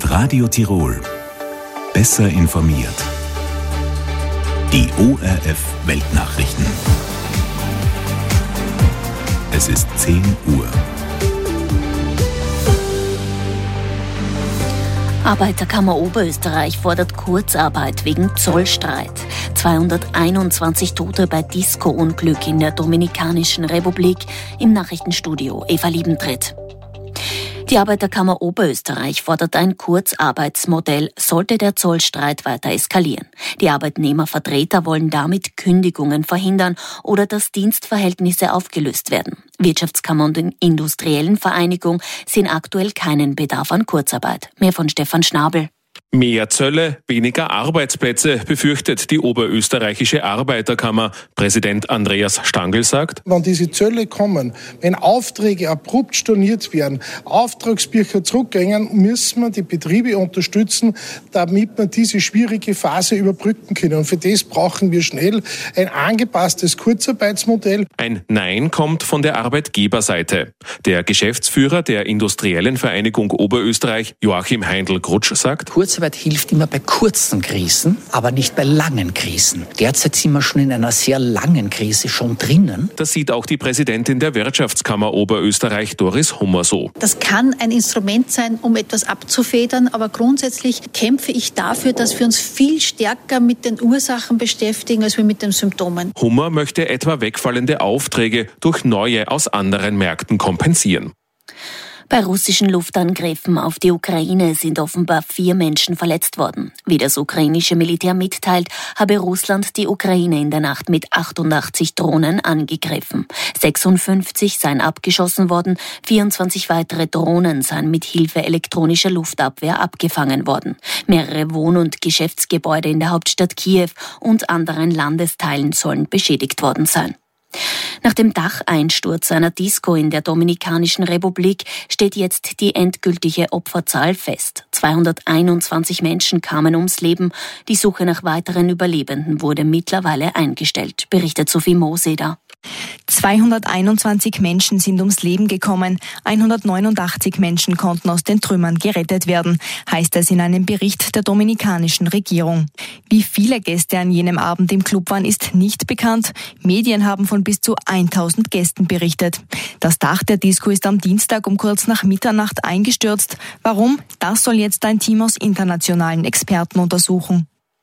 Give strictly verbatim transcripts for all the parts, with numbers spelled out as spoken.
Radio Tirol. Besser informiert. Die O R F Weltnachrichten. Es ist zehn Uhr. Arbeiterkammer Oberösterreich fordert Kurzarbeit wegen Zollstreit. zweihunderteinundzwanzig Tote bei Disco-Unglück in der Dominikanischen Republik. Im Nachrichtenstudio Eva Liebentritt. Die Arbeiterkammer Oberösterreich fordert ein Kurzarbeitsmodell, sollte der Zollstreit weiter eskalieren. Die Arbeitnehmervertreter wollen damit Kündigungen verhindern oder dass Dienstverhältnisse aufgelöst werden. Wirtschaftskammer und Industriellen Vereinigung sehen aktuell keinen Bedarf an Kurzarbeit. Mehr von Stefan Schnabel. Mehr Zölle, weniger Arbeitsplätze, befürchtet die Oberösterreichische Arbeiterkammer. Präsident Andreas Stangl sagt: Wenn diese Zölle kommen, wenn Aufträge abrupt storniert werden, Auftragsbücher zurückgehen, müssen wir die Betriebe unterstützen, damit wir diese schwierige Phase überbrücken können. Und für das brauchen wir schnell ein angepasstes Kurzarbeitsmodell. Ein Nein kommt von der Arbeitgeberseite. Der Geschäftsführer der Industriellen Vereinigung Oberösterreich, Joachim Heindl-Grutsch, sagt: Kurzarbeit hilft immer bei kurzen Krisen, aber nicht bei langen Krisen. Derzeit sind wir schon in einer sehr langen Krise schon drinnen. Das sieht auch die Präsidentin der Wirtschaftskammer Oberösterreich, Doris Hummer, so. Das kann ein Instrument sein, um etwas abzufedern, aber grundsätzlich kämpfe ich dafür, dass wir uns viel stärker mit den Ursachen beschäftigen, als wir mit den Symptomen. Hummer möchte etwa wegfallende Aufträge durch neue aus anderen Märkten kompensieren. Bei russischen Luftangriffen auf die Ukraine sind offenbar vier Menschen verletzt worden. Wie das ukrainische Militär mitteilt, habe Russland die Ukraine in der Nacht mit achtundachtzig Drohnen angegriffen. sechsundfünfzig seien abgeschossen worden, vierundzwanzig weitere Drohnen seien mit Hilfe elektronischer Luftabwehr abgefangen worden. Mehrere Wohn- und Geschäftsgebäude in der Hauptstadt Kiew und anderen Landesteilen sollen beschädigt worden sein. Nach dem Dacheinsturz einer Disco in der Dominikanischen Republik steht jetzt die endgültige Opferzahl fest. zweihunderteinundzwanzig Menschen kamen ums Leben. Die Suche nach weiteren Überlebenden wurde mittlerweile eingestellt, berichtet Sophie Moseder. zweihunderteinundzwanzig Menschen sind ums Leben gekommen, hundertneunundachtzig Menschen konnten aus den Trümmern gerettet werden, heißt es in einem Bericht der dominikanischen Regierung. Wie viele Gäste an jenem Abend im Club waren, ist nicht bekannt. Medien haben von bis zu tausend Gästen berichtet. Das Dach der Disco ist am Dienstag um kurz nach Mitternacht eingestürzt. Warum? Das soll jetzt ein Team aus internationalen Experten untersuchen.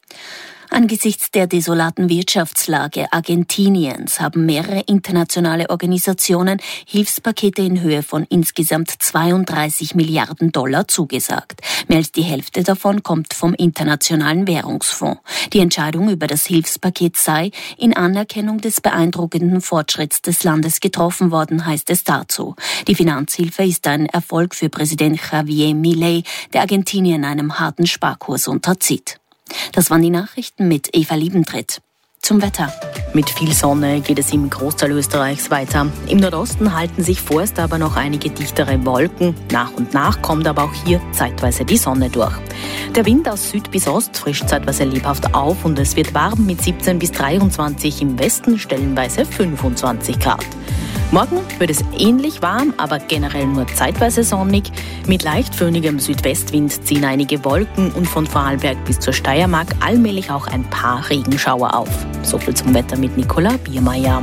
Angesichts der desolaten Wirtschaftslage Argentiniens haben mehrere internationale Organisationen Hilfspakete in Höhe von insgesamt zweiunddreißig Milliarden Dollar zugesagt. Mehr als die Hälfte davon kommt vom Internationalen Währungsfonds. Die Entscheidung über das Hilfspaket sei in Anerkennung des beeindruckenden Fortschritts des Landes getroffen worden, heißt es dazu. Die Finanzhilfe ist ein Erfolg für Präsident Javier Milei, der Argentinien einem harten Sparkurs unterzieht. Das waren die Nachrichten mit Eva Liebentritt. Zum Wetter. Mit viel Sonne geht es im Großteil Österreichs weiter. Im Nordosten halten sich vorerst aber noch einige dichtere Wolken. Nach und nach kommt aber auch hier zeitweise die Sonne durch. Der Wind aus Süd bis Ost frischt zeitweise lebhaft auf und es wird warm mit siebzehn bis dreiundzwanzig, im Westen stellenweise fünfundzwanzig Grad. Morgen wird es ähnlich warm, aber generell nur zeitweise sonnig. Mit leicht föhnigem Südwestwind ziehen einige Wolken und von Vorarlberg bis zur Steiermark allmählich auch ein paar Regenschauer auf. So viel zum Wetter mit Nicola Biermeier.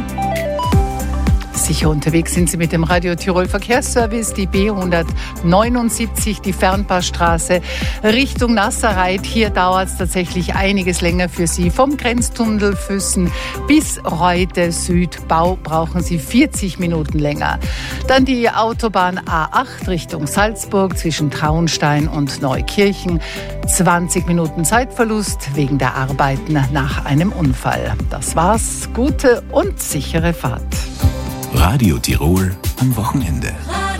Sicher unterwegs sind Sie mit dem Radio Tirol Verkehrsservice, die B hundertneunundsiebzig, die Fernpassstraße Richtung Nasserreit. Hier dauert es tatsächlich einiges länger für Sie. Vom Grenztunnel Füssen bis Reute Südbau brauchen Sie vierzig Minuten länger. Dann die Autobahn A acht Richtung Salzburg zwischen Traunstein und Neukirchen. zwanzig Minuten Zeitverlust wegen der Arbeiten nach einem Unfall. Das war's. Gute und sichere Fahrt. Radio Tirol am Wochenende.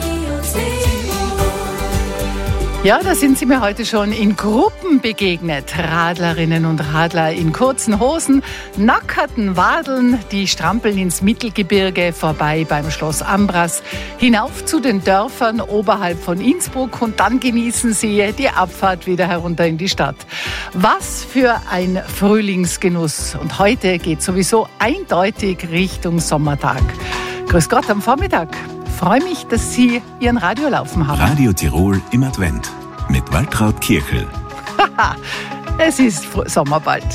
Ja, da sind Sie mir heute schon in Gruppen begegnet. Radlerinnen und Radler in kurzen Hosen, nackerten Wadeln, die strampeln ins Mittelgebirge vorbei beim Schloss Ambras, hinauf zu den Dörfern oberhalb von Innsbruck und dann genießen Sie die Abfahrt wieder herunter in die Stadt. Was für ein Frühlingsgenuss. Und heute geht sowieso eindeutig Richtung Sommertag. Grüß Gott am Vormittag. Freue mich, dass Sie Ihren Radio laufen haben. Radio Tirol im Advent. mit Waltraud Kirchel. Haha, es ist Sommer bald.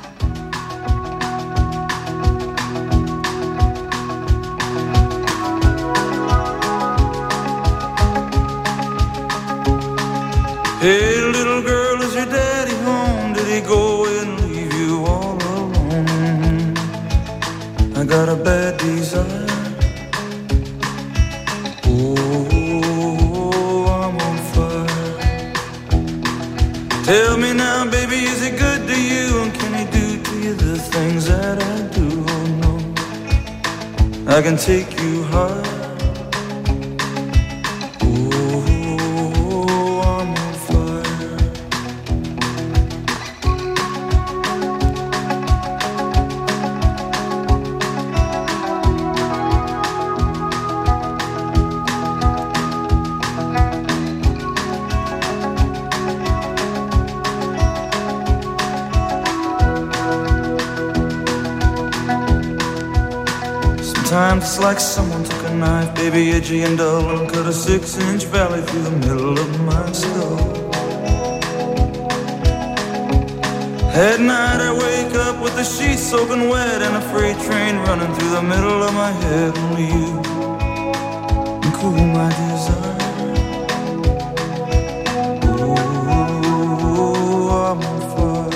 Hey, little girl, is your daddy home? Did he go and leave you all alone? I got a bad desire. Oh, I'm on fire. Tell me now, baby, is he good to you? And can he do to you the things that I do? Oh, no, I can take you high. Sometimes it's like someone took a knife, baby, edgy and dull, and cut a six-inch valley through the middle of my skull. At night I wake up with the sheets soaking wet and a freight train running through the middle of my head. Only you can cool my desire. Oh, I'm on fire.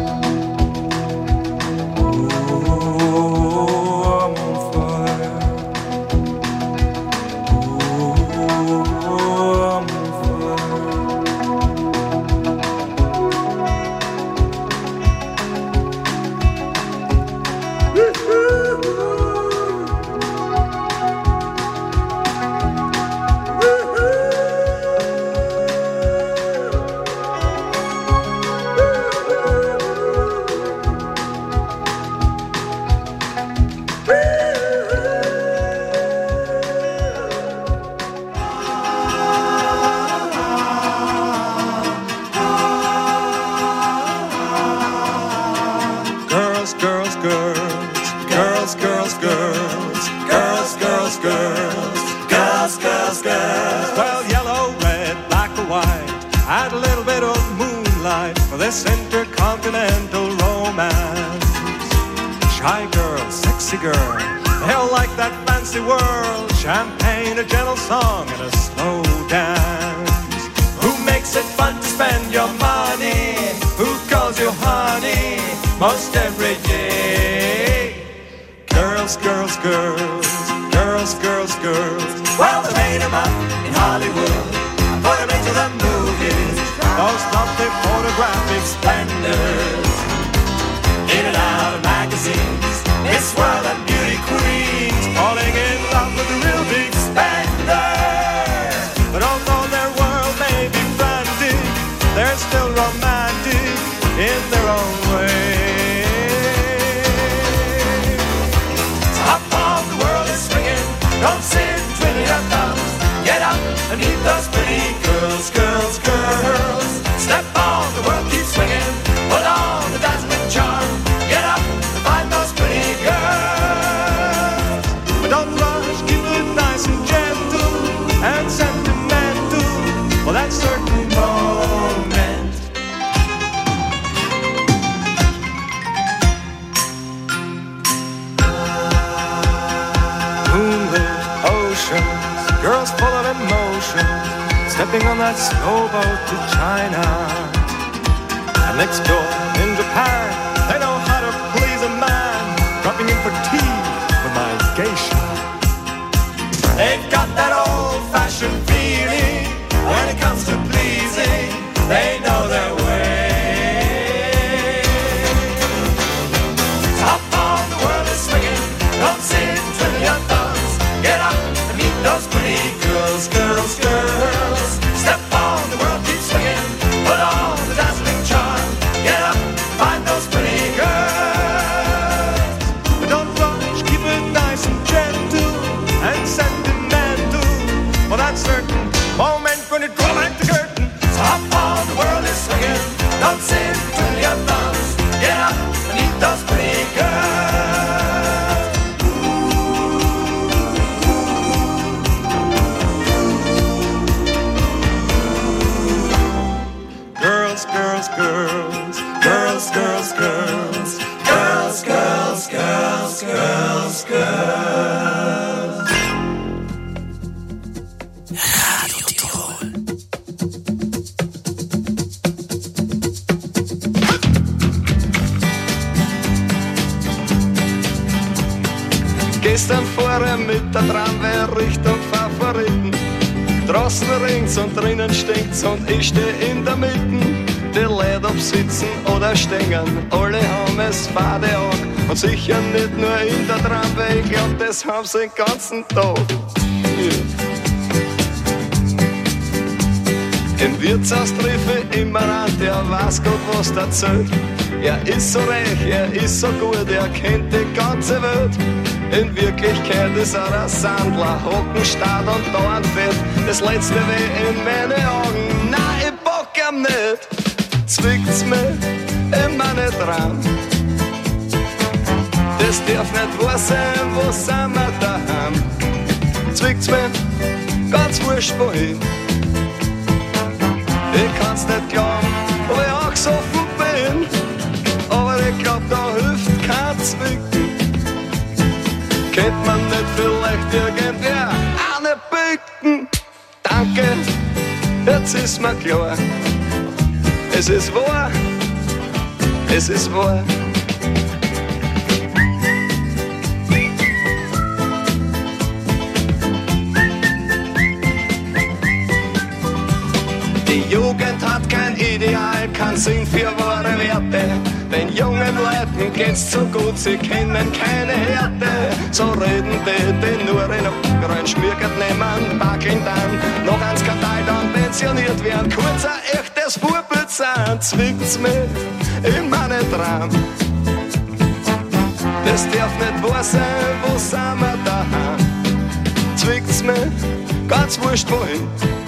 This intercontinental romance. Shy girl, sexy girl, they all like that fancy world. Champagne, a gentle song, and a slow dance. Who makes it fun to spend your money? Who calls you honey most every day? Girls, girls, girls, girls, girls, girls. Well, they made them up in Hollywood, put them into the movies. Those lovely photographic splendors, in and out of magazines, Miss World and beauty queens, falling in love with the real big spenders. But although their world may be frantic, they're still romantic in their own way. Top of the world is swinging, don't sit twiddling your thumbs. Get up and meet those pretty girls, girls, girls. Step on, the world keeps swinging. Put on the dazzling charm. Get up and find those pretty girls. But don't rush, keep it nice and gentle and sentimental for that certain moment. Moonlit oceans, girls full of emotion, stepping on that slow boat to China. And next door in Japan, they know how to please a man, dropping in for tea with my geisha. They've got that old-fashioned feeling when it comes to pleasing. They know their way. Top of the world is swinging. Don't sit and twiddle your thumbs. Get up and meet those pretty girls, girls, girls. Step on, the world keeps swinging. Put on the dazzling charm. Get up, find those pretty girls. Girls, Girls, Girls. Radio Tirol. Gestern fuhr er mit der Tramway Richtung Favoriten. Draußen ringt's und drinnen stinkt's und ich steh in der Mitte. Die Leute ob sitzen oder stehen, alle haben es fade an. Und sicher nicht nur in der Tramway, ich glaub, das haben sie den ganzen Tag. Yeah. Im Wirtshaus treffe ich immer an, der weiß Gott, was der erzählt. Er ist so reich, er ist so gut, er kennt die ganze Welt. In Wirklichkeit ist er ein Sandler, Hockenstarrt und dauernd fett. Das letzte weh in meine Augen, nein, ich bock ihm nicht. Zwickt's mir immer nicht dran. Das darf nicht wahr sein, wo sind wir daheim? Zwickt's mir ganz wurscht wohin. Ich kann's nicht glauben, ob ich auch gesoffen bin. Aber ich glaub, da hilft kein Zwicken. Kennt man nicht vielleicht irgendwer eine Bücken? Danke, jetzt ist mir klar. Es ist wahr, es ist wahr. Die Jugend hat kein Ideal, kein Sinn für wahre Werte. Den jungen Leuten geht's so gut, sie kennen keine Härte. So reden die, die nur in der rein schmirgert nehmen, wackeln dann, noch ein Skandal, dann pensioniert werden. Kurz ein echtes Vorbild sein, zwickt's mir immer nicht dran. Das darf nicht wahr sein, wo sind wir daheim? Zwickt's mir ganz wurscht wohin.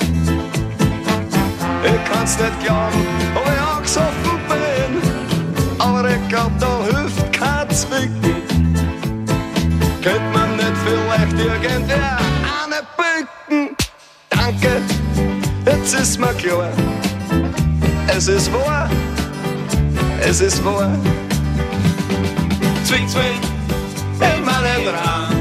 Ich kann's nicht glauben, ob ich auch gesoffen bin. Aber ich glaub, da hilft kein Zwicken. Könnt man nicht vielleicht irgendwer eine bücken? Danke, jetzt ist mir klar. Es ist wahr, es ist wahr. Zwick, zwick, immer nicht dran.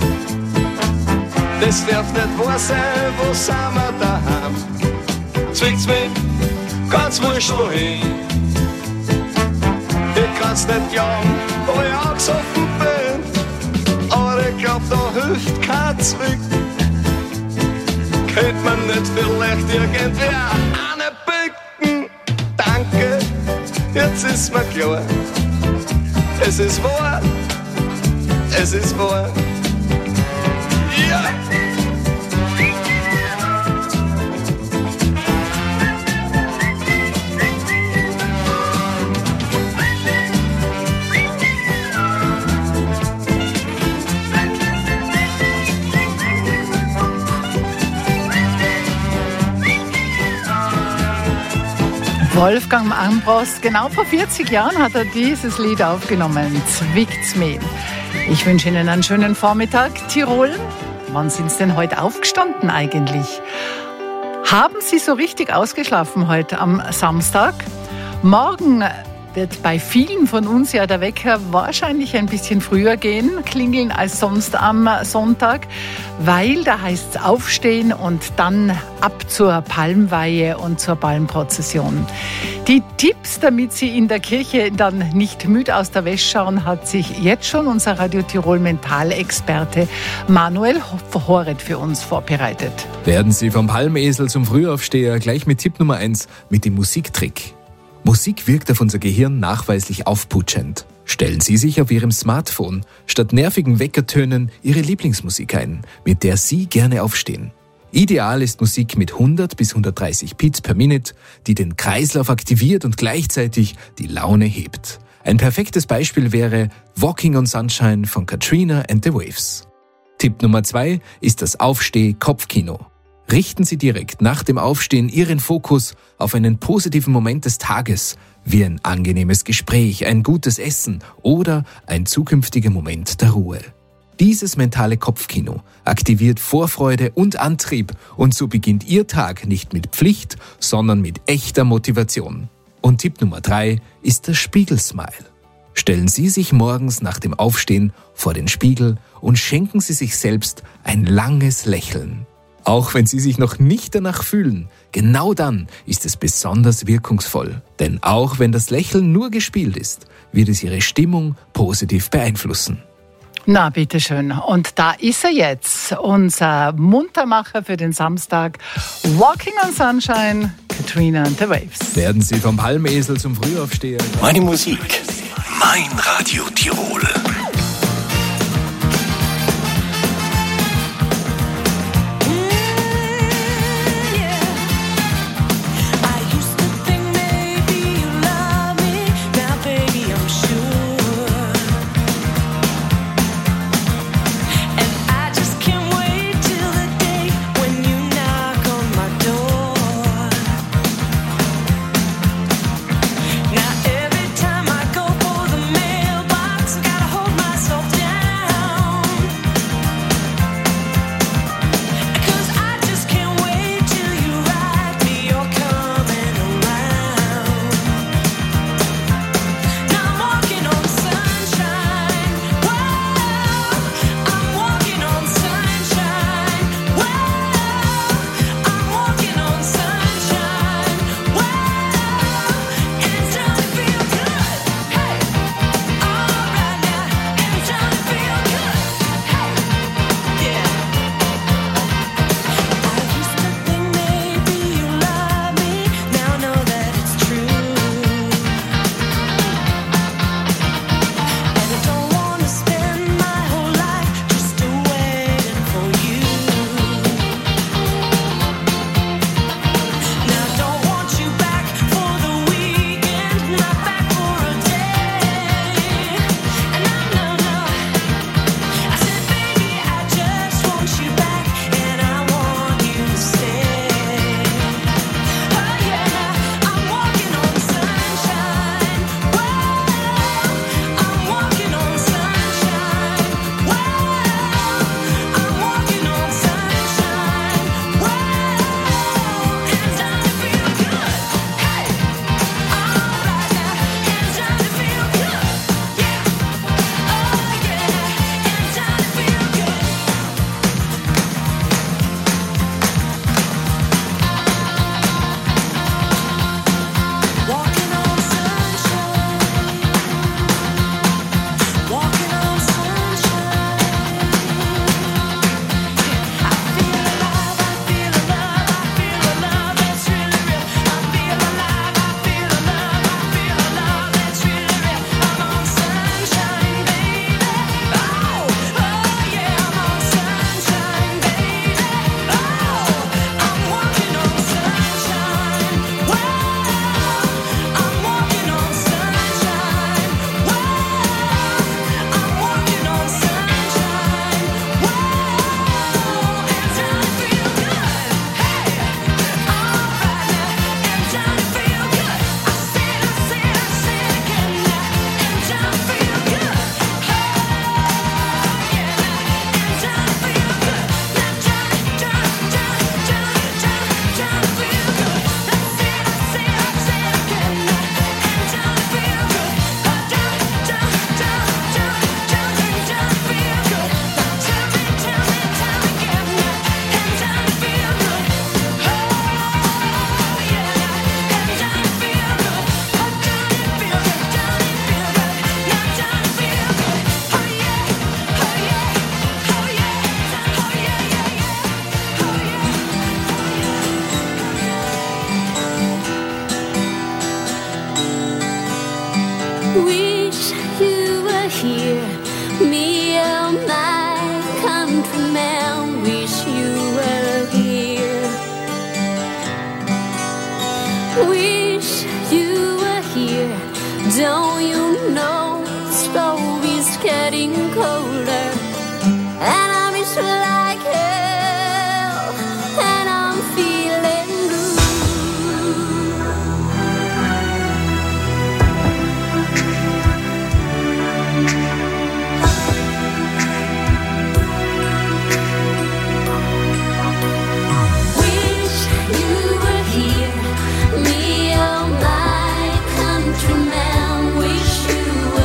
Das darf nicht wahr sein, wo sind wir daheim? Zwick, zwick, ganz wurscht wohin. Ich kann's nicht glauben, ob ich auch gesoffen bin. Aber ich glaub, da hilft kein Zwicken. Könnt man nicht vielleicht irgendwer eine bücken? Danke, jetzt ist mir klar. Es ist wahr, es ist wahr. Ja! Wolfgang Ambros, genau vor vierzig Jahren hat er dieses Lied aufgenommen, Zwickt's mir. Ich wünsche Ihnen einen schönen Vormittag, Tirol. Wann sind Sie denn heute aufgestanden eigentlich? Haben Sie so richtig ausgeschlafen heute am Samstag? Morgen wird bei vielen von uns ja der Wecker wahrscheinlich ein bisschen früher gehen, klingeln als sonst am Sonntag, weil da heißt es aufstehen und dann ab zur Palmweihe und zur Palmprozession. Die Tipps, damit Sie in der Kirche dann nicht müde aus der Wäsche schauen, hat sich jetzt schon unser Radio Tirol Mentalexperte Manuel Horet für uns vorbereitet. Werden Sie vom Palmesel zum Frühaufsteher gleich mit Tipp Nummer eins, mit dem Musiktrick. Musik wirkt auf unser Gehirn nachweislich aufputschend. Stellen Sie sich auf Ihrem Smartphone statt nervigen Weckertönen Ihre Lieblingsmusik ein, mit der Sie gerne aufstehen. Ideal ist Musik mit hundert bis hundertdreißig Beats per Minute, die den Kreislauf aktiviert und gleichzeitig die Laune hebt. Ein perfektes Beispiel wäre Walking on Sunshine von Katrina and the Waves. Tipp Nummer zwei ist das Aufsteh-Kopfkino. Richten Sie direkt nach dem Aufstehen Ihren Fokus auf einen positiven Moment des Tages, wie ein angenehmes Gespräch, ein gutes Essen oder ein zukünftiger Moment der Ruhe. Dieses mentale Kopfkino aktiviert Vorfreude und Antrieb und so beginnt Ihr Tag nicht mit Pflicht, sondern mit echter Motivation. Und Tipp Nummer drei ist das Spiegelsmile. Stellen Sie sich morgens nach dem Aufstehen vor den Spiegel und schenken Sie sich selbst ein langes Lächeln. Auch wenn Sie sich noch nicht danach fühlen, genau dann ist es besonders wirkungsvoll. Denn auch wenn das Lächeln nur gespielt ist, wird es Ihre Stimmung positiv beeinflussen. Na, bitteschön. Und da ist er jetzt, unser Muntermacher für den Samstag. Walking on Sunshine, Katrina and the Waves. Werden Sie vom Palmesel zum Frühaufsteher. Meine Musik, mein Radio Tirol. Wish you were here, me and my countryman. Wish you were here. Wish you were here. Don't you know the stove is getting colder, and I miss you like hell, and I'm feeling blue. Wish you were here, me and my countryman. Wish you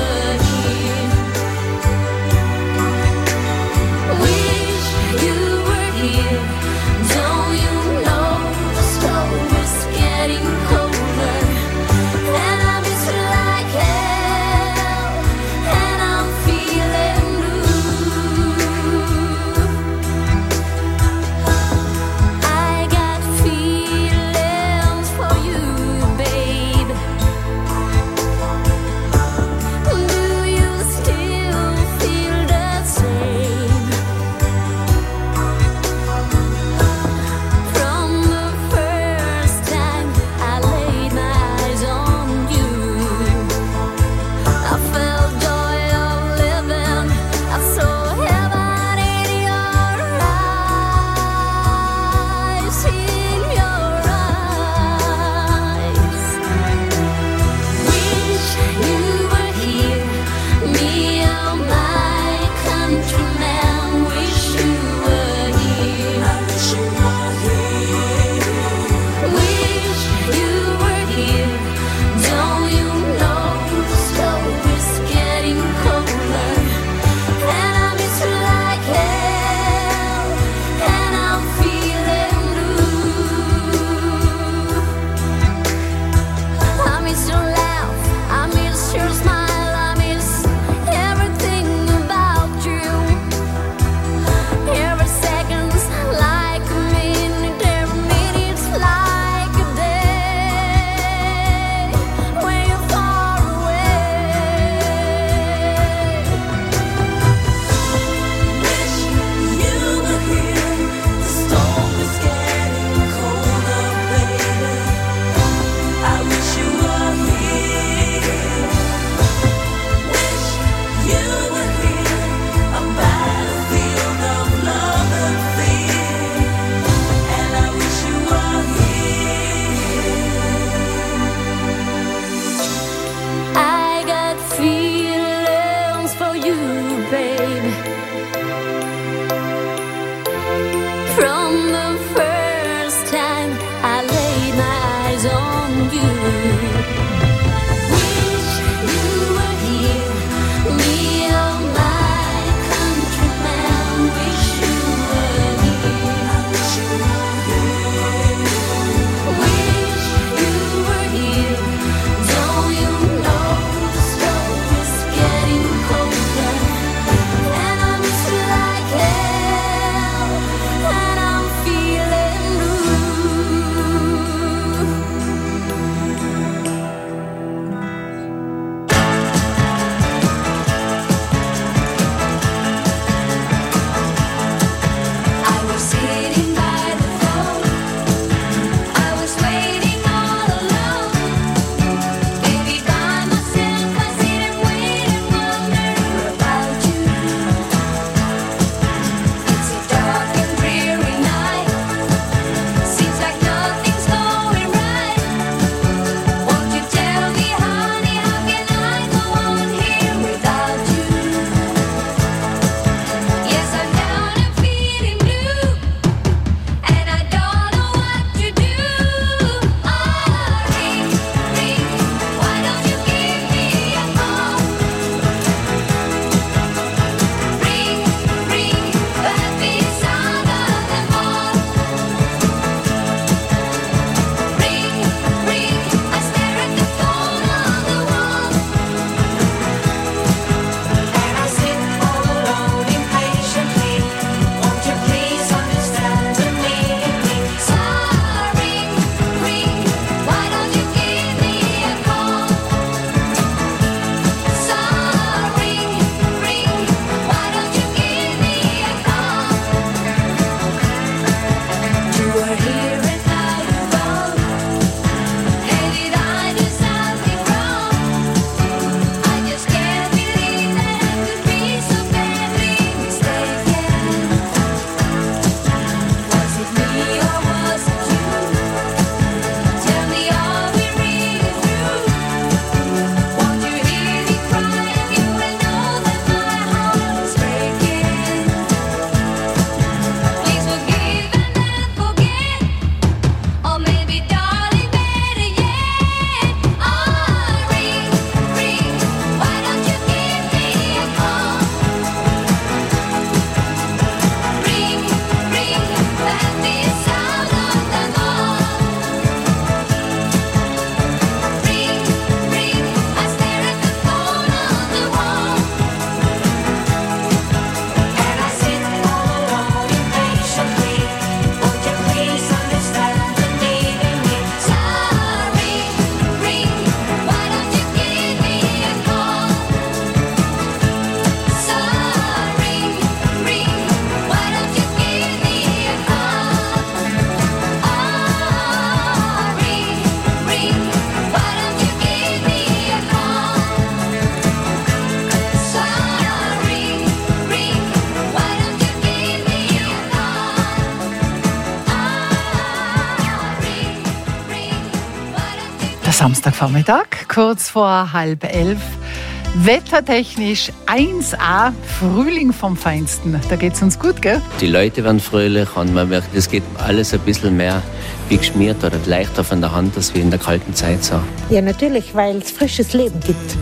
Samstagvormittag, kurz vor halb elf. Wettertechnisch eins A, Frühling vom Feinsten. Da geht's uns gut, gell? Die Leute werden fröhlich und man merkt, es geht alles ein bisschen mehr wie geschmiert oder leichter von der Hand, als wie in der kalten Zeit so. Ja, natürlich, weil es frisches Leben gibt.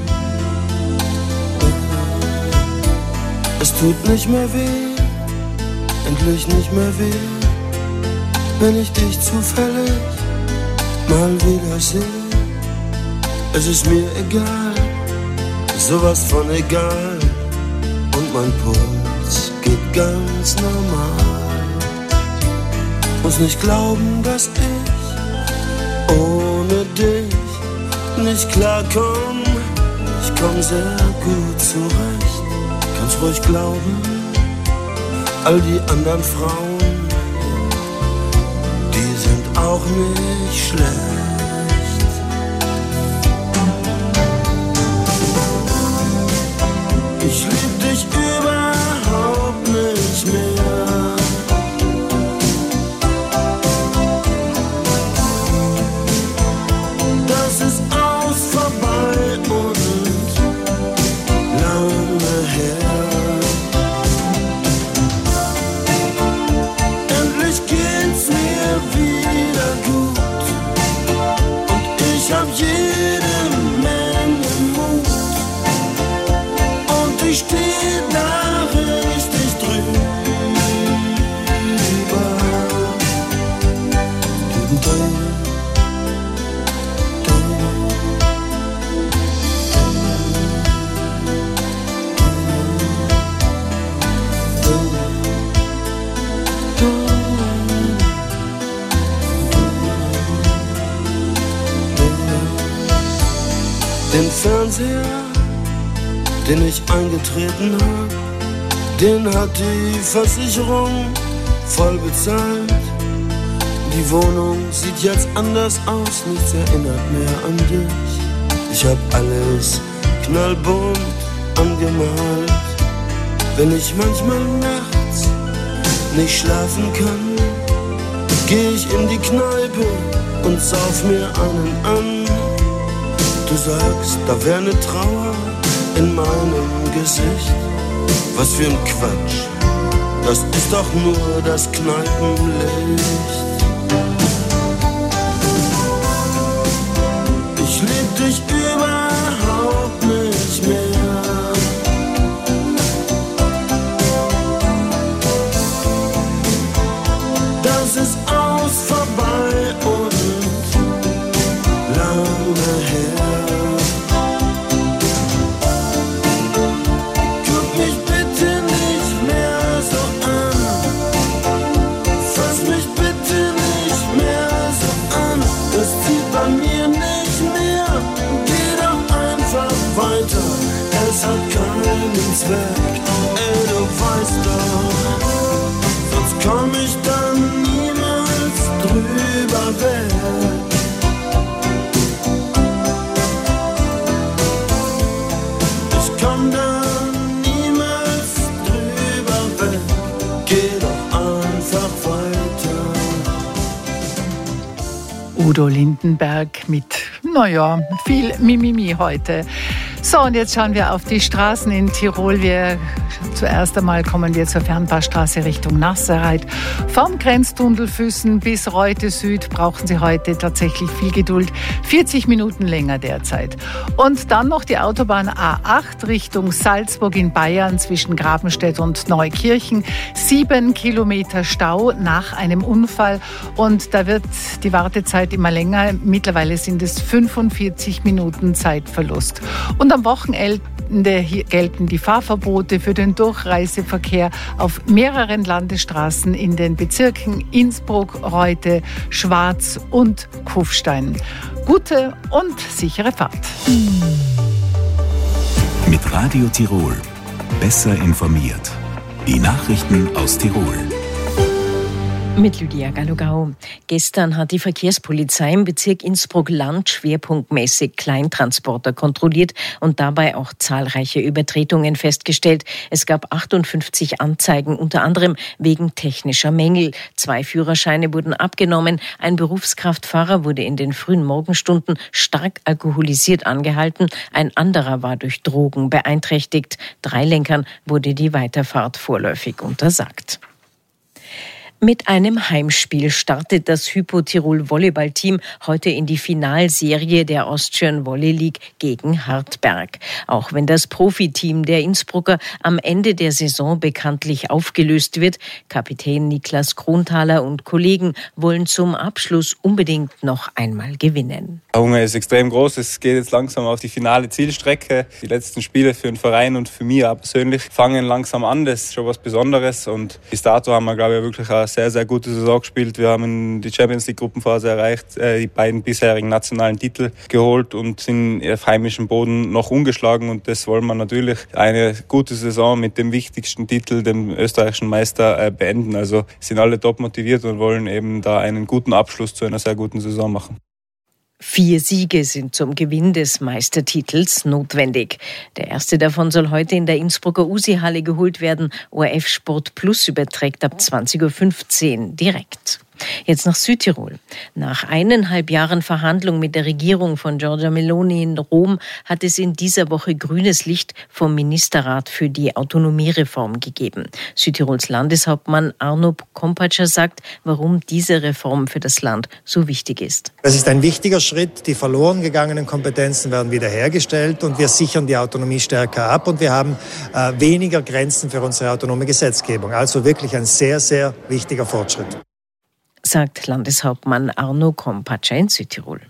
Es tut nicht mehr weh, endlich nicht mehr weh, wenn ich dich zufällig mal wieder sehe. Es ist mir egal, sowas von egal, und mein Puls geht ganz normal. Muss nicht glauben, dass ich ohne dich nicht klarkomm. Ich komm sehr gut zurecht, kannst ruhig glauben. All die anderen Frauen, die sind auch nicht schlecht. Ich lieb dich überhaupt nicht mehr. Das ist aus, vorbei und lange her. Endlich geht's mir wieder gut und ich hab jede Menge Mut. Ich steh da richtig drüber. Den Fernseher, den ich eingetreten hab, den hat die Versicherung voll bezahlt. Die Wohnung sieht jetzt anders aus, nichts erinnert mehr an dich. Ich hab alles knallbunt angemalt. Wenn ich manchmal nachts nicht schlafen kann, geh ich in die Kneipe und sauf mir einen an. Du sagst, da wär ne Trauer in meinem Gesicht. Was für ein Quatsch, das ist doch nur das Kneipenlicht. Ich lieb dich überhaupt nicht mehr. Das ist aus, vorbei und lange her. Es hat keinen Zweck, ey, du weißt doch, sonst komm ich dann niemals drüber weg. Ich komm dann niemals drüber weg, geh doch einfach weiter. Udo Lindenberg mit, naja, viel Mimimi heute. So, und jetzt schauen wir auf die Straßen in Tirol. Wir, zuerst einmal kommen wir zur Fernpassstraße Richtung Nasserreit. Vom Grenztunnel Füssen bis Reute Süd brauchen Sie heute tatsächlich viel Geduld. vierzig Minuten länger derzeit. Und dann noch die Autobahn A acht Richtung Salzburg in Bayern zwischen Grabenstedt und Neukirchen. Sieben Kilometer Stau nach einem Unfall. Und da wird die Wartezeit immer länger. Mittlerweile sind es fünfundvierzig Minuten Zeitverlust. Und am Wochenende gelten die Fahrverbote für den Durchreiseverkehr auf mehreren Landesstraßen in den Bezirken Innsbruck, Reute, Schwaz und Kufstein. Gute und sichere Fahrt. Mit Radio Tirol. Besser informiert. Die Nachrichten aus Tirol. Mit Lydia Gallogau. Gestern hat die Verkehrspolizei im Bezirk Innsbruck-Land schwerpunktmäßig Kleintransporter kontrolliert und dabei auch zahlreiche Übertretungen festgestellt. Es gab achtundfünfzig Anzeigen, unter anderem wegen technischer Mängel. Zwei Führerscheine wurden abgenommen. Ein Berufskraftfahrer wurde in den frühen Morgenstunden stark alkoholisiert angehalten. Ein anderer war durch Drogen beeinträchtigt. Drei Lenkern wurde die Weiterfahrt vorläufig untersagt. Mit einem Heimspiel startet das Hypo Tirol Volleyballteam heute in die Finalserie der Austrian Volley League gegen Hartberg. Auch wenn das Profiteam der Innsbrucker am Ende der Saison bekanntlich aufgelöst wird, Kapitän Niklas Kronthaler und Kollegen wollen zum Abschluss unbedingt noch einmal gewinnen. Der Hunger ist extrem groß. Es geht jetzt langsam auf die finale Zielstrecke. Die letzten Spiele für den Verein und für mich auch persönlich fangen langsam an. Das ist schon was Besonderes. Und bis dato haben wir, glaube ich, wirklich eine sehr, sehr gute Saison gespielt. Wir haben die Champions League Gruppenphase erreicht, die beiden bisherigen nationalen Titel geholt und sind auf heimischem Boden noch ungeschlagen. Und das wollen wir natürlich eine gute Saison mit dem wichtigsten Titel, dem österreichischen Meister, beenden. Also sind alle top motiviert und wollen eben da einen guten Abschluss zu einer sehr guten Saison machen. Vier Siege sind zum Gewinn des Meistertitels notwendig. Der erste davon soll heute in der Innsbrucker U S I-Halle geholt werden. O R F Sport Plus überträgt ab zwanzig Uhr fünfzehn direkt. Jetzt nach Südtirol. Nach eineinhalb Jahren Verhandlung mit der Regierung von Giorgia Meloni in Rom hat es in dieser Woche grünes Licht vom Ministerrat für die Autonomiereform gegeben. Südtirols Landeshauptmann Arno Kompatscher sagt, warum diese Reform für das Land so wichtig ist. Es ist ein wichtiger Schritt. Die verloren gegangenen Kompetenzen werden wiederhergestellt und wir sichern die Autonomie stärker ab und wir haben äh, weniger Grenzen für unsere autonome Gesetzgebung. Also wirklich ein sehr, sehr wichtiger Fortschritt, sagt Landeshauptmann Arno Kompatscher in Südtirol.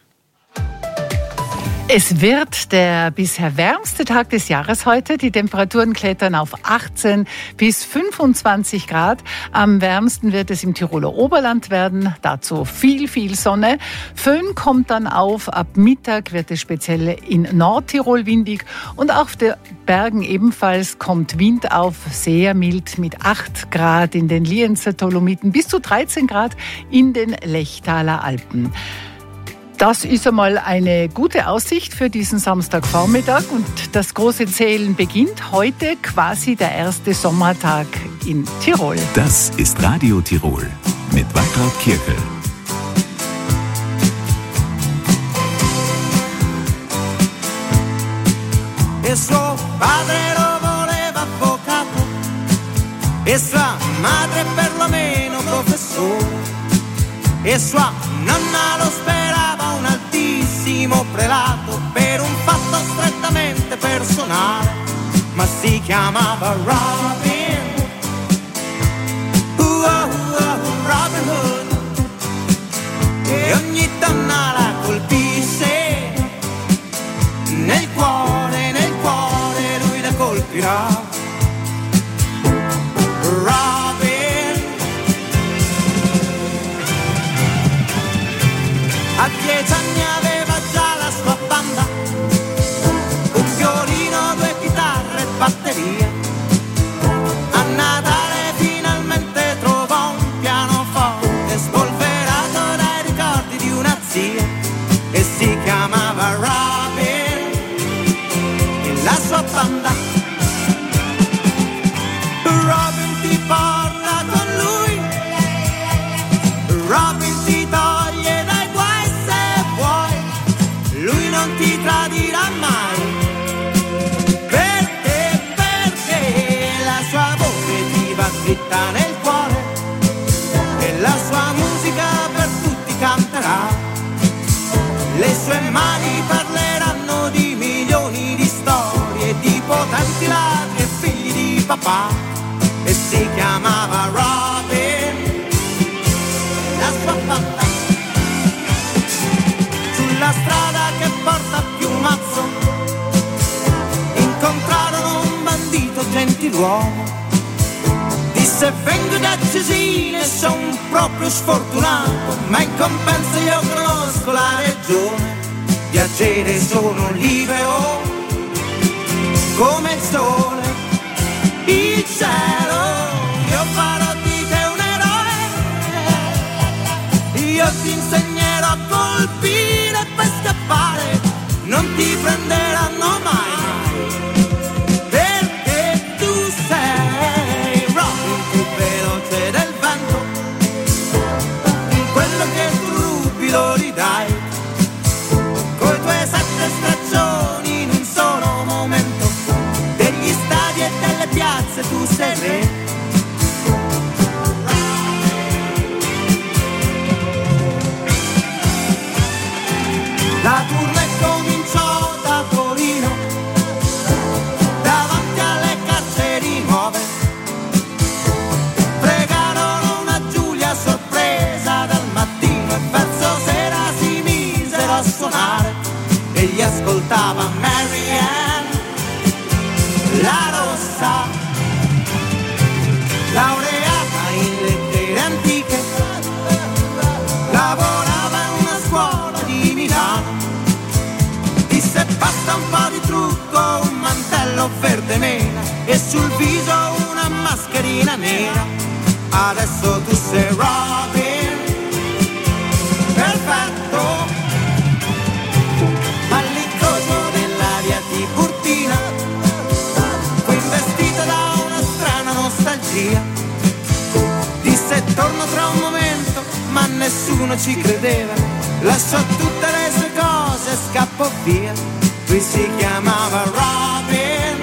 Es wird der bisher wärmste Tag des Jahres heute. Die Temperaturen klettern auf achtzehn bis fünfundzwanzig Grad. Am wärmsten wird es im Tiroler Oberland werden. Dazu viel, viel Sonne. Föhn kommt dann auf. Ab Mittag wird es speziell in Nordtirol windig. Und auf den Bergen ebenfalls kommt Wind auf. Sehr mild mit acht Grad in den Lienzer Dolomiten bis zu dreizehn Grad in den Lechtaler Alpen. Das ist einmal eine gute Aussicht für diesen Samstagvormittag und das große Zählen beginnt heute, quasi der erste Sommertag in Tirol. Das ist Radio Tirol mit Waltraud Kirchel. E suo padre lo voleva avvocato e sua madre perlomeno professore e sua nonna lo sperava un altissimo prelato per un fatto strettamente personale, ma si chiamava Robin, uh, uh, uh, Robin Hood, e ogni donna la colpisse nel cuore, nel cuore lui la colpirà. A dieci anni aveva già la sua banda, un violino, due chitarre e batteria. A Natale finalmente trovò un pianoforte spolverato dai ricordi di una zia e si chiamava Robin e la sua banda. Robin ti porta con lui, Robin ti toglie dai non ti tradirà mai, perché, perché la sua voce ti va dritta nel cuore e la sua musica per tutti canterà. Le sue mani parleranno di milioni di storie, di potenti ladri e figli di papà, e si chiamava Robin, la sua banda. Sulla strada che porta più mazzo incontrarono un bandito gentiluomo, disse vengo da Cesine, son proprio sfortunato, ma in compenso io conosco la regione, piacere sono libero come il sole, il cielo, io farò di te un eroe, sereno. La turma cominciò da Torino, davanti alle carceri nuove. Pregarono una Giulia sorpresa dal mattino e verso sera si misero a suonare. E gli ascoltava Mary Ann, la rossa, laureata in lettere antiche, lavorava in una scuola di Milano. Disse basta un po' di trucco, un mantello verde mela e sul viso una mascherina nera. Adesso tu sei Robin, perfetto, all'incrocio della via Tiburtina, fu investito da una strana nostalgia. Disse torno tra un momento, ma nessuno ci credeva. Lasciò tutte le sue cose e scappò via. Lui si chiamava Robin.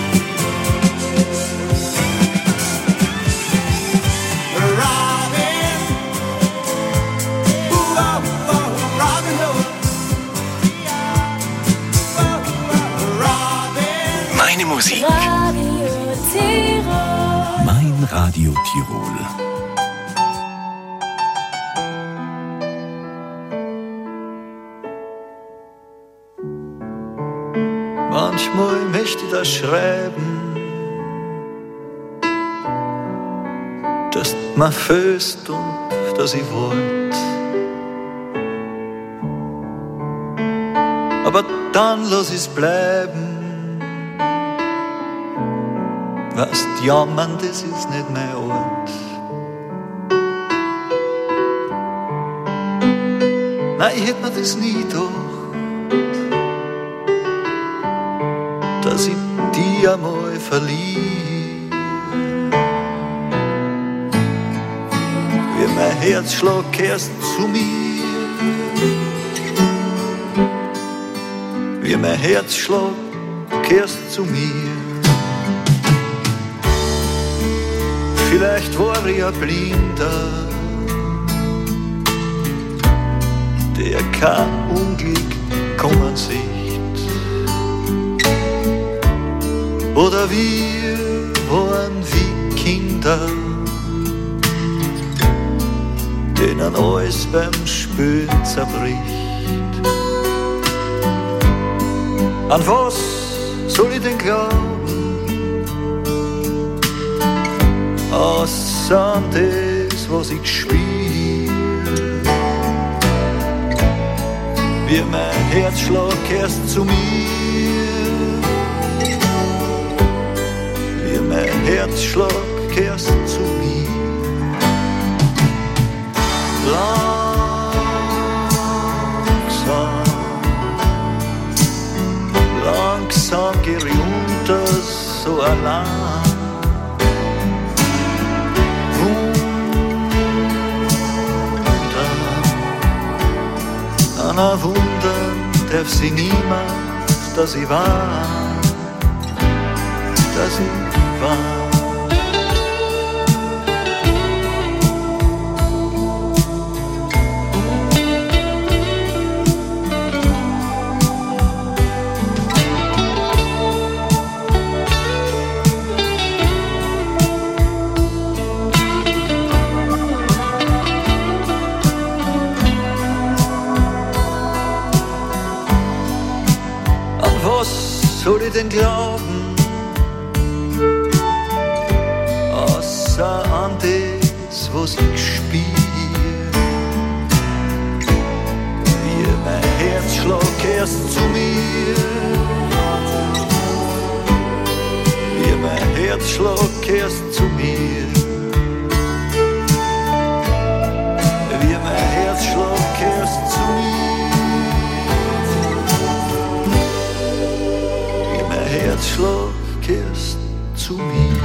Robin. Uh, oh, oh, Robin Hood. Oh, oh, Robin. Meine Musik. Radio Tirol. Mein Radio Tirol. Manchmal möchte ich das schreiben, dass man föst und dass ich wollt. Aber dann lass ich's bleiben, weißt, jammern, das ist nicht mein Ort. Nein, ich hätt mir das nie gedacht, dass ich dich einmal verlieh. Wie mein Herzschlag kehrst zu mir, wie mein Herzschlag kehrst zu mir. Vielleicht war ich ein Blinder, der kein Unglück kommen sieht. Oder wir waren wie Kinder, denen alles beim Spülen zerbricht. An was soll ich denn glauben, außer an das, was ich spiel? Wie mein Herzschlag kehrst zu mir, mein Herzschlag kehrst zu mir. Langsam, langsam geh ich unter so allein. Wunder, an ein Wunder darf sie niemand, dass ich war, dass ich war. An was soll ich denn glauben, außer an das, was ich spiel? Wie mein Herzschlag kehrst zu mir, wie mein Herzschlag kehrst zu mir, wie mein Herzschlag kehrst zu mir, wie mein Herzschlag kehrst zu mir.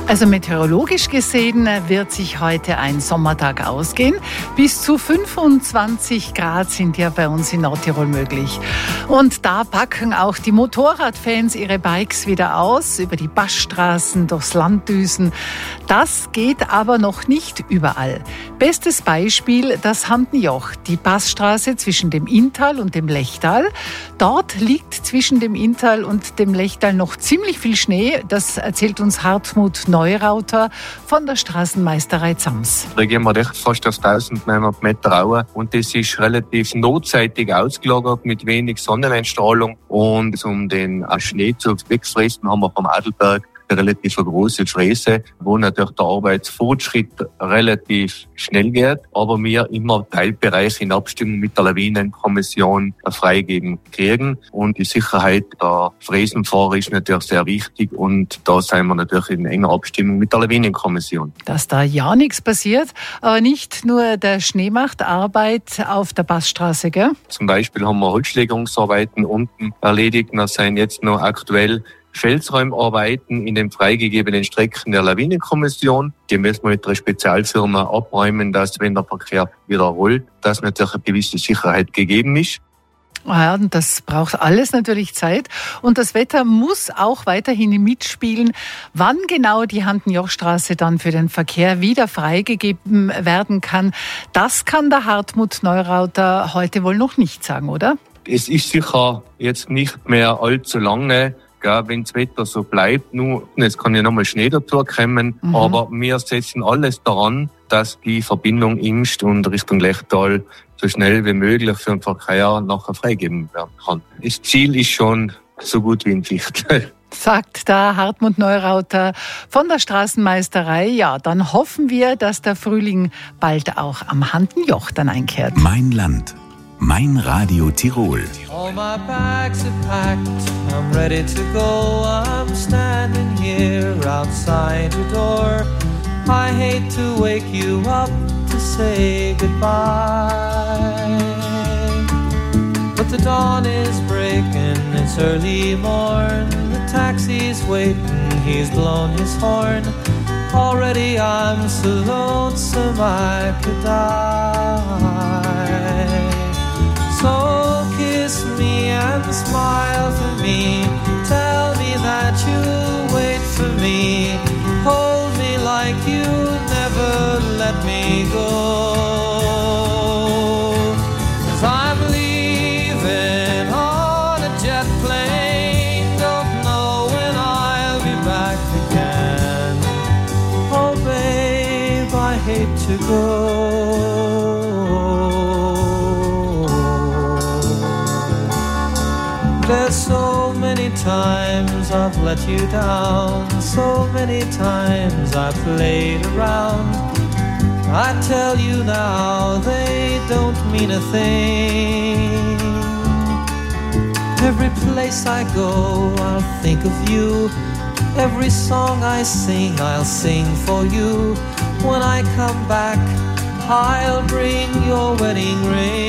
Also meteorologisch gesehen wird sich heute ein Sommertag ausgehen. Bis zu fünfundzwanzig Grad sind ja bei uns in Nordtirol möglich. Und da packen auch die Motorradfans ihre Bikes wieder aus, über die Passstraßen, durchs Land düsen. Das geht aber noch nicht überall. Bestes Beispiel das Handenjoch, die Passstraße zwischen dem Inntal und dem Lechtal. Dort liegt zwischen dem Inntal und dem Lechtal noch ziemlich viel Schnee. Das erzählt uns Hartmut Neurauter von der Straßenmeisterei Zams. Da gehen wir recht fast auf neunzehnhundert Meter rauf und das ist relativ notseitig ausgelagert mit wenig Sonneneinstrahlung. Und um den Schnee zu wegfressen, haben wir vom Adelberg eine relativ große Fräse, wo natürlich der Arbeitsfortschritt relativ schnell geht, aber wir immer Teilbereiche in Abstimmung mit der Lawinenkommission freigeben kriegen. Und die Sicherheit der Fräsenfahrer ist natürlich sehr wichtig und da sind wir natürlich in enger Abstimmung mit der Lawinenkommission. Dass da ja nichts passiert, aber nicht nur der Schnee macht Arbeit auf der Passstraße, gell? Zum Beispiel haben wir Holzschlägerungsarbeiten unten erledigt. Wir sind jetzt noch aktuell Felsräumarbeiten in den freigegebenen Strecken der Lawinenkommission. Die müssen wir mit einer Spezialfirma abräumen, dass, wenn der Verkehr wieder rollt, dass natürlich eine gewisse Sicherheit gegeben ist. Ja, und das braucht alles natürlich Zeit. Und das Wetter muss auch weiterhin mitspielen. Wann genau die Handenjochstraße dann für den Verkehr wieder freigegeben werden kann, das kann der Hartmut Neurauter heute wohl noch nicht sagen, oder? Es ist sicher jetzt nicht mehr allzu lange. Ja, wenn das Wetter so bleibt, nur, jetzt kann ja nochmal Schnee dazu kommen, mhm. aber wir setzen alles daran, dass die Verbindung Imst und Richtung Lechtal so schnell wie möglich für den Verkehr nachher freigegeben werden kann. Das Ziel ist schon so gut wie in Sicht. Sagt der Hartmut Neurauter von der Straßenmeisterei. Ja, dann hoffen wir, dass der Frühling bald auch am Handenjoch dann einkehrt. Mein Land. Mein Radio Tirol. All my bags are packed, I'm ready to go. I'm standing here outside your door. I hate to wake you up to say goodbye, but the dawn is breaking, it's early morn. The taxi's waiting, he's blown his horn. Already I'm so lonesome I could die. So kiss me and smile for me. Tell me that you'll wait for me. Hold me like you'll never let me go. 'Cause I'm leaving on a jet plane. Don't know when I'll be back again. Oh babe, I hate to go. There's so many times I've let you down, so many times I played around. I tell you now, they don't mean a thing. Every place I go, I'll think of you. Every song I sing, I'll sing for you. When I come back, I'll bring your wedding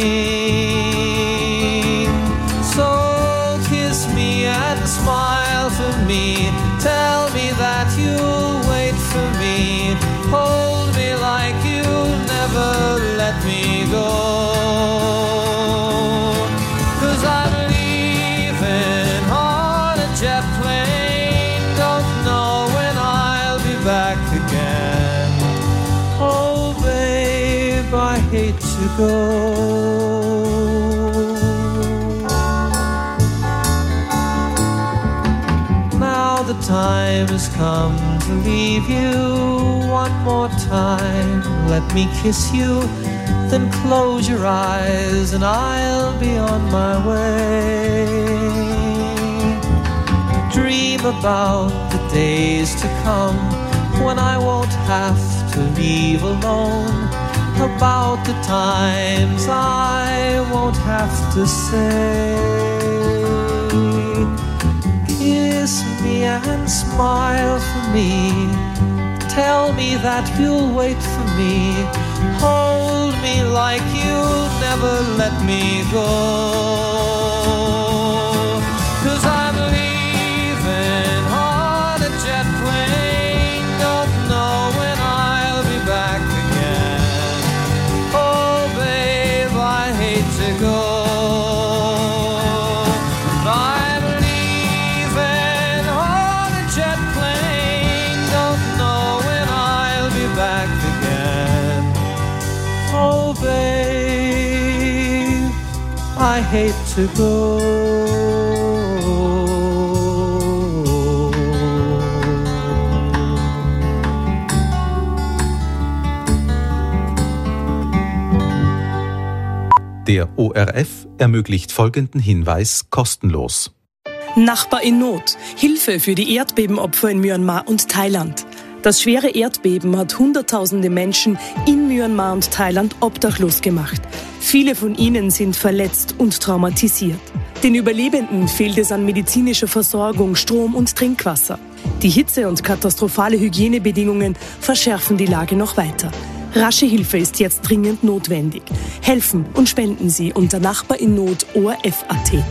ring. So kiss me and smile for me. Tell me that you'll wait for me. Hold me like you'll never let me go. 'Cause I'm leaving on a jet plane. Don't know when I'll be back again. Oh babe, I hate to go. The time has come to leave you one more time. Let me kiss you, then close your eyes and I'll be on my way. Dream about the days to come when I won't have to leave alone. About the times I won't have to say. Kiss me and smile for me. Tell me that you'll wait for me. Hold me like you'll never let me go. 'Cause I'm leaving on a jet plane. I hate to go. Der O R F ermöglicht folgenden Hinweis kostenlos. Nachbar in Not. Hilfe für die Erdbebenopfer in Myanmar und Thailand. Das schwere Erdbeben hat Hunderttausende Menschen in Myanmar und Thailand obdachlos gemacht. Viele von ihnen sind verletzt und traumatisiert. Den Überlebenden fehlt es an medizinischer Versorgung, Strom und Trinkwasser. Die Hitze und katastrophale Hygienebedingungen verschärfen die Lage noch weiter. Rasche Hilfe ist jetzt dringend notwendig. Helfen und spenden Sie unter Nachbar in Not O R F Punkt A T.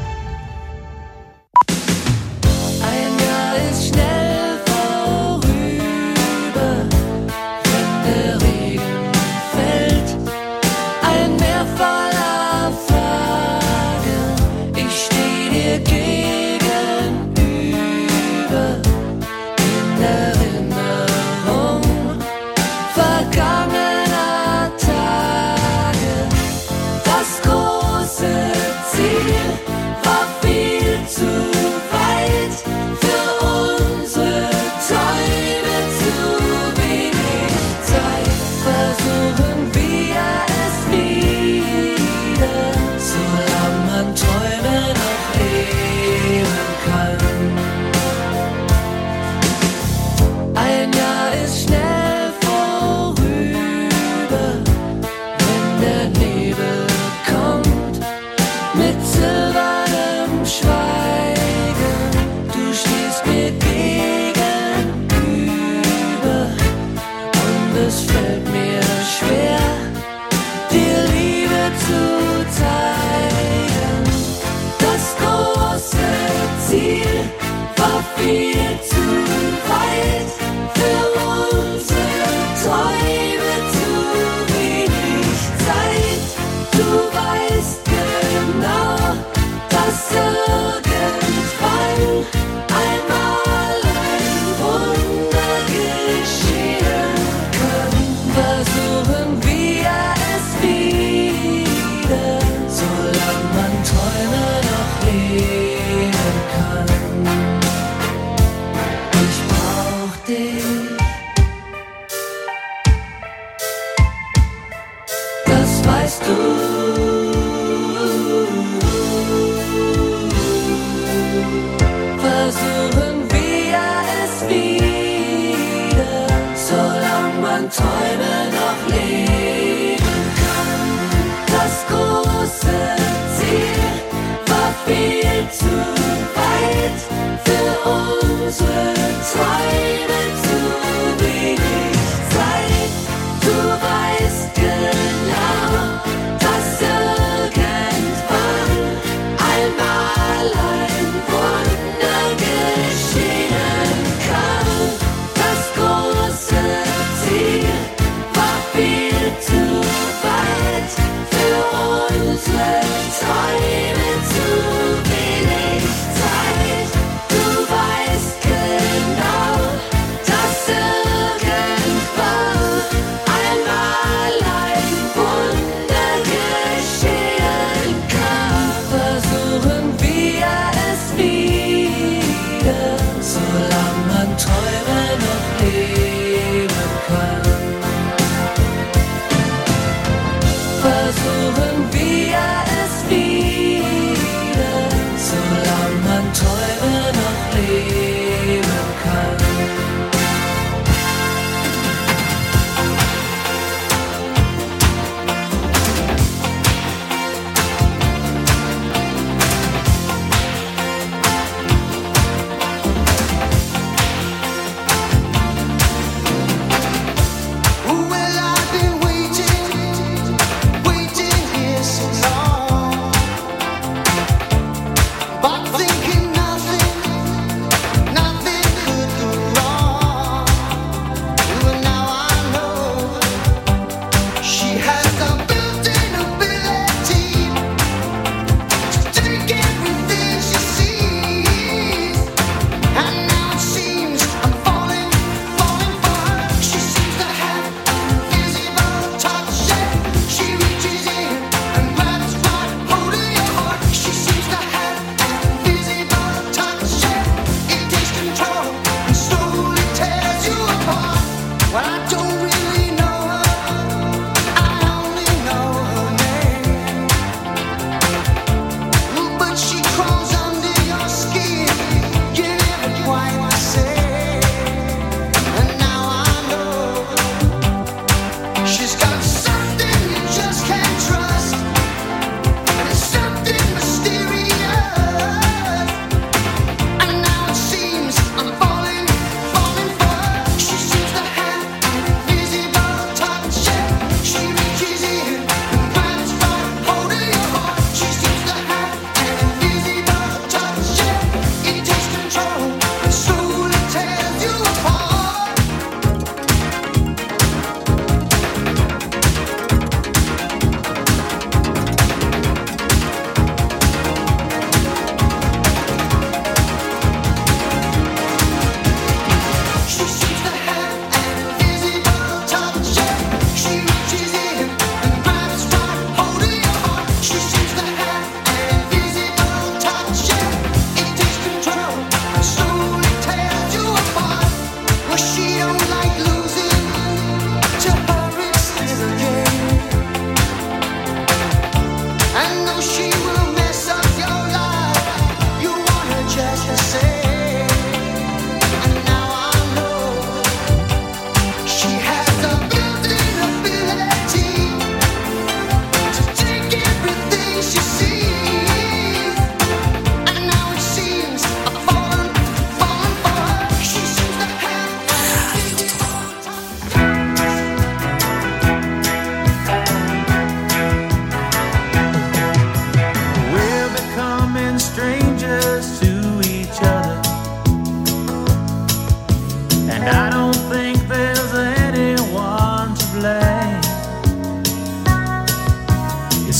Du weißt genau, dass irgendwann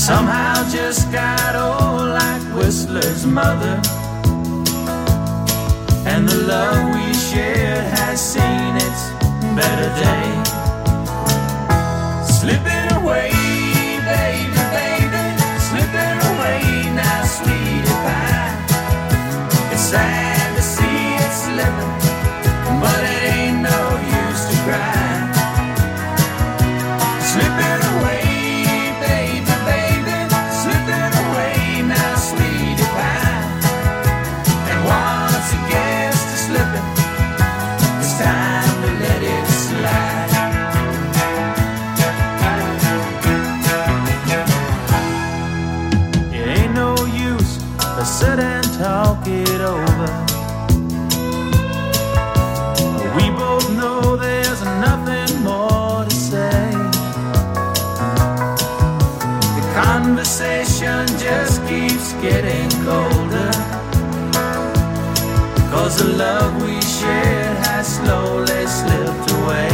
somehow just got old like Whistler's mother. And the love we shared has seen its better day. Slipping away, baby, baby, slipping away now, sweetie pie. It's sad to see it slipping, but it ain't no use to cry. Slipping away, baby, baby, slipping away now, sweetie pie. And once it gets to slipping, it's time to let it slide. It ain't no use to sit and talk it over. We both know there's nothing more to say. The conversation just keeps getting colder, 'cause the love we shared has slowly slipped away.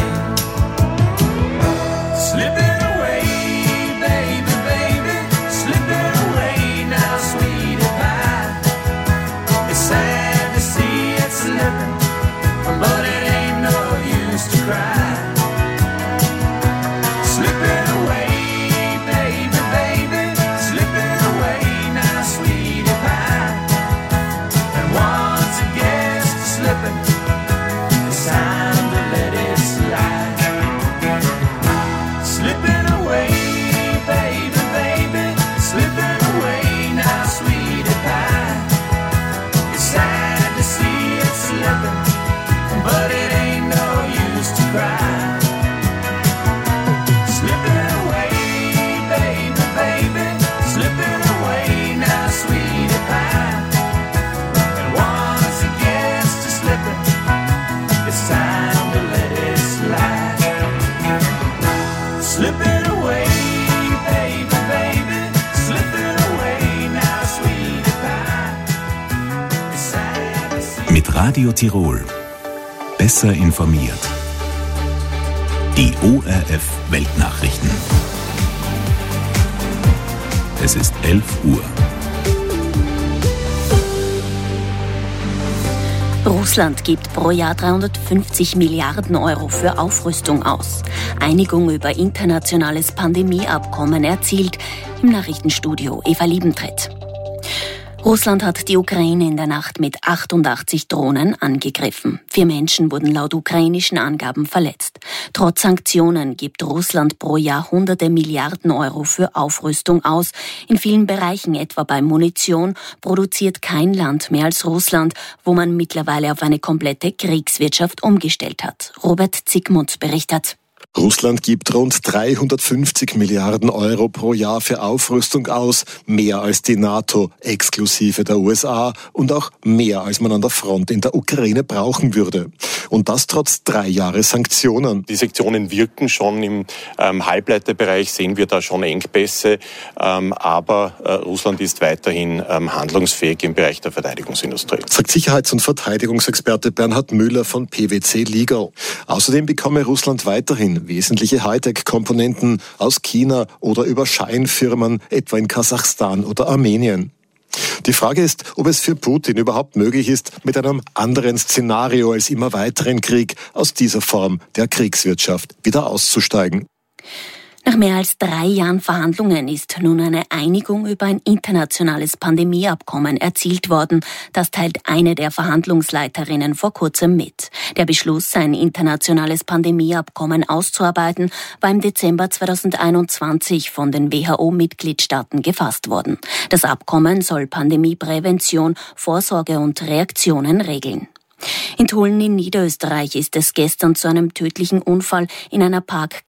Slipping away, baby, baby, slipping away now, sweetie pie. It's sad to see it slipping, but it ain't no use to cry. Slipping away, baby, baby, slipping away now, sweetie pie. And once it gets to slipping, it's time to let it slide. Slipping away, baby, baby, slipping away now, sweetie pie. It's sad to see it slipping, but it ain't no use to cry. Slipping away, baby, baby, slipping away now, sweetie pie. And once it gets to slipping, it's time to let it slide. Slipping away, baby, baby, slipping away now, sweetie pie. It's sad to see. Mit Radio Tirol. Besser informiert. Die O R F Weltnachrichten. Es ist elf Uhr. Russland gibt pro Jahr dreihundertfünfzig Milliarden Euro für Aufrüstung aus. Einigung über internationales Pandemieabkommen erzielt. Im Nachrichtenstudio Eva Liebentritt. Russland hat die Ukraine in der Nacht mit achtundachtzig Drohnen angegriffen. Vier Menschen wurden laut ukrainischen Angaben verletzt. Trotz Sanktionen gibt Russland pro Jahr hunderte Milliarden Euro für Aufrüstung aus. In vielen Bereichen, etwa bei Munition, produziert kein Land mehr als Russland, wo man mittlerweile auf eine komplette Kriegswirtschaft umgestellt hat. Robert Zygmunt berichtet. Russland gibt rund dreihundertfünfzig Milliarden Euro pro Jahr für Aufrüstung aus, mehr als die NATO, exklusive der U S A und auch mehr, als man an der Front in der Ukraine brauchen würde. Und das trotz drei Jahre Sanktionen. Die Sanktionen wirken schon im ähm, Halbleiterbereich, sehen wir da schon Engpässe, ähm, aber äh, Russland ist weiterhin ähm, handlungsfähig im Bereich der Verteidigungsindustrie. Sagt Sicherheits- und Verteidigungsexperte Bernhard Müller von P W C Legal. Außerdem bekomme Russland weiterhin wesentliche Hightech-Komponenten aus China oder über Scheinfirmen, etwa in Kasachstan oder Armenien. Die Frage ist, ob es für Putin überhaupt möglich ist, mit einem anderen Szenario als immer weiteren Krieg aus dieser Form der Kriegswirtschaft wieder auszusteigen. Nach mehr als drei Jahren Verhandlungen ist nun eine Einigung über ein internationales Pandemieabkommen erzielt worden. Das teilt eine der Verhandlungsleiterinnen vor kurzem mit. Der Beschluss, ein internationales Pandemieabkommen auszuarbeiten, war im Dezember zweitausendeinundzwanzig von den W H O-Mitgliedstaaten gefasst worden. Das Abkommen soll Pandemieprävention, Vorsorge und Reaktionen regeln. In Tulln in Niederösterreich ist es gestern zu einem tödlichen Unfall in einer Park